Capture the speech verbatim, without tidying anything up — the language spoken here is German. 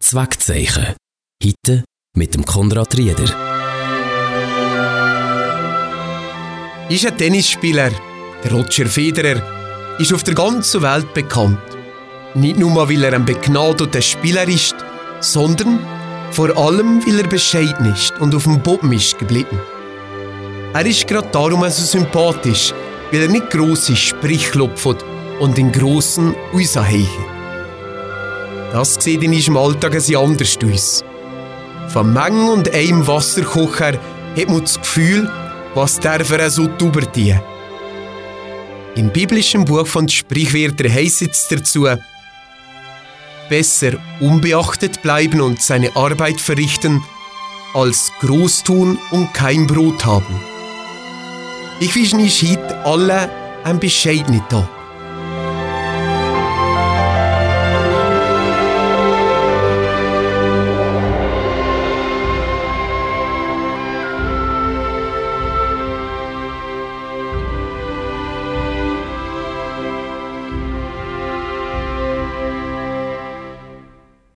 Zweckzeichen. Heute mit dem Konrad Rieder. Ist ein Tennisspieler, der Roger Federer, ist auf der ganzen Welt bekannt. Nicht nur, weil er ein begnadeter Spieler ist, sondern vor allem, weil er bescheiden ist und auf dem Boden ist geblieben. Er ist gerade darum so sympathisch, weil er nicht grosse Sprüche klopft und in grossen rausheicht. Das sieht in unserem Alltag ein anders aus. Von Mengen und einem Wasserkocher hat man das Gefühl, was darf er so übertun. Im biblischen Buch von Sprichwörtern heisst es dazu: Besser unbeachtet bleiben und seine Arbeit verrichten, als groß tun und kein Brot haben. Ich wünsche euch heute alle einen bescheidenen Tag.